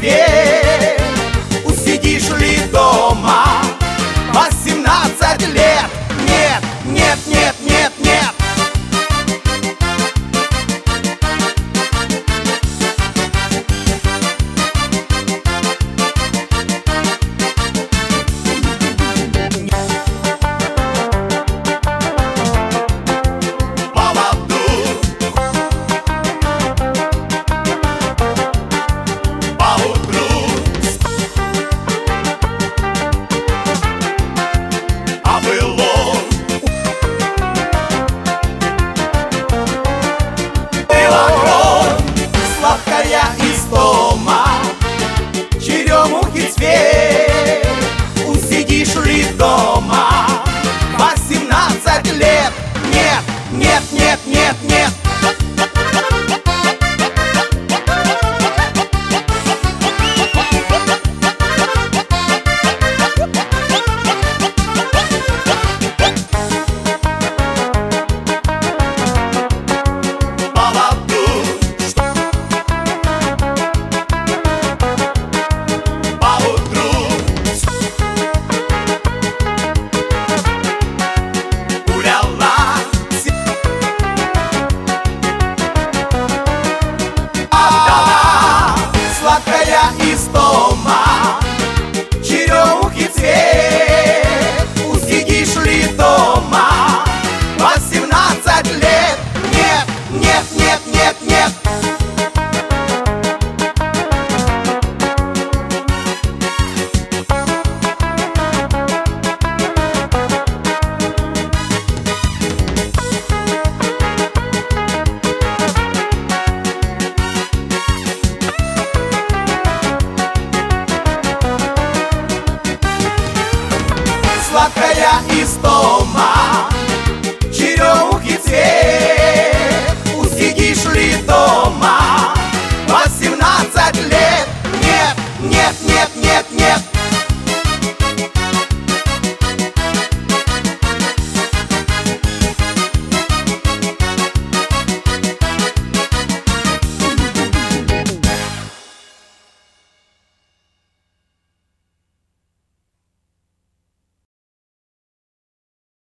зверь. Усидишь ли дома 18 лет? Нет, нет, нет, нет, нет. Истома, черемухи цвет. Усидишь ли дома 18 лет? Нет, нет, нет, нет, нет. Истома, черемухи цвет. Усидишь ли дома 18 лет? Нет, нет, нет, нет, нет. Сладкая истома.